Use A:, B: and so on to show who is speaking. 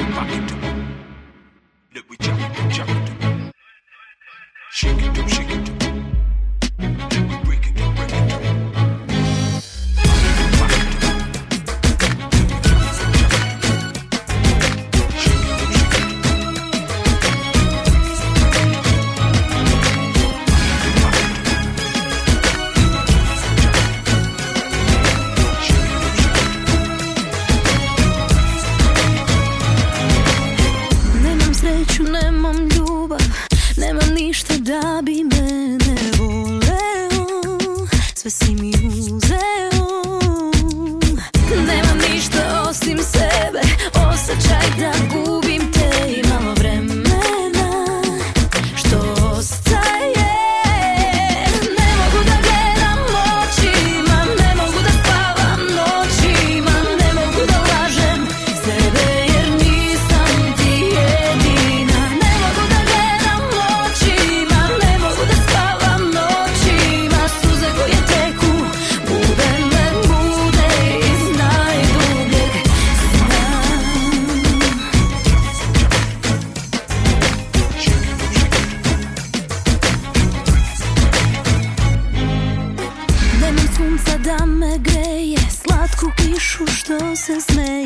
A: rock it up. Let me jack it up, jack it up. Shake it up, shake it up. Let me break it up, break it up.
B: Nemam ljubav, nemam ništa da bi mene voleo, sve si mi uzeo. Nemam ništa osim sebe, osjećaj da gubim te i malo vremena što ostaje. Ne mogu da gledam očima, ne mogu da spavam noćima, ne mogu da lažem sebe jer nisam ti jedina. Ne mogu da gledam očima, ne mogu da spavam noćima, suze koje teku bude me bude iz najdubljeg sna. Nemam sunca da me greje, slatku kišu što se smeje.